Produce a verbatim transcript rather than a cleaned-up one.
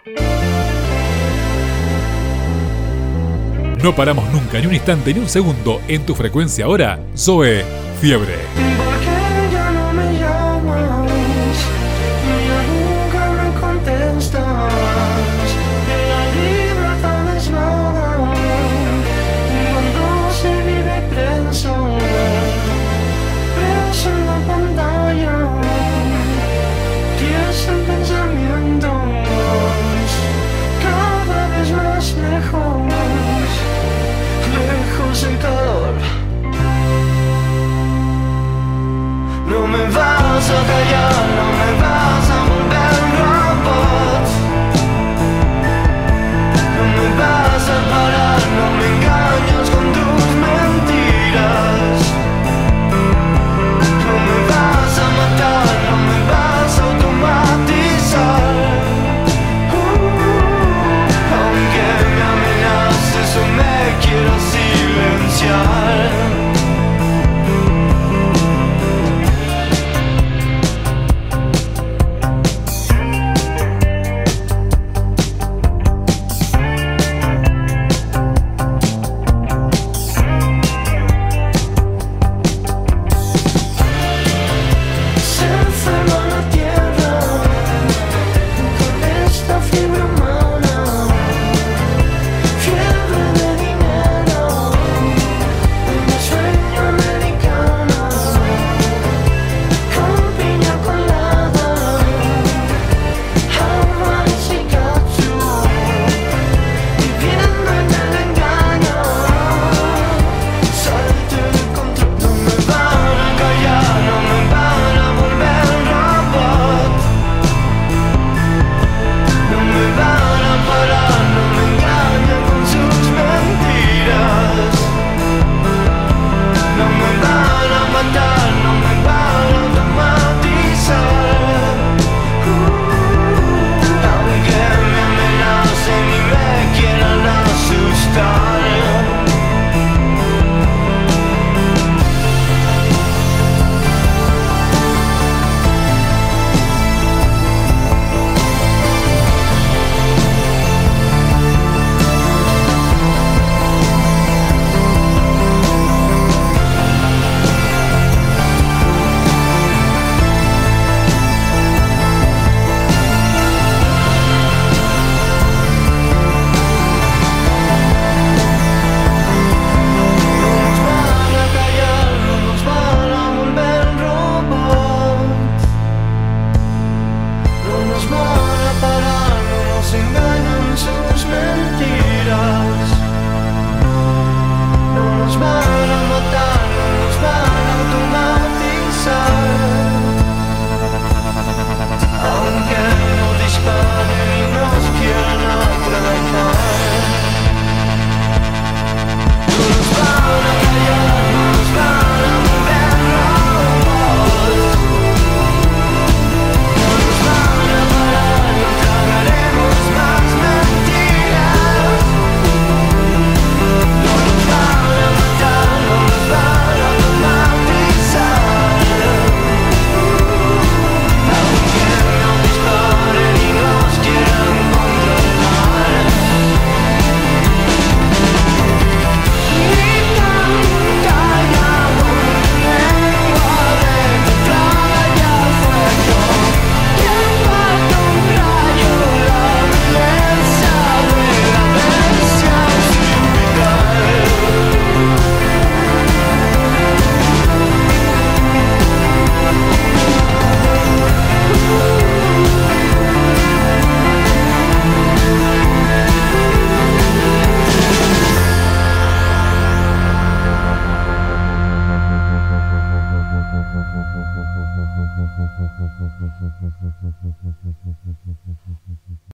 No paramos nunca, ni un instante, ni un segundo. En tu frecuencia ahora, Zoe Fiebre. ¿Por qué ya no me llamas? Ya nunca me contestas. La libertad es nada cuando se vive preso, preso en la pantalla, tieso en pensamientos, cada vez más lejos, lejos el calor. No me vas a callar, no me vas a volver un robot. No me vas a parar, no me engañas con tus mentiras. No me vas a matar, no me vas a automatizar. Uh, aunque me amenaces o me quieras silenciar. Thank you.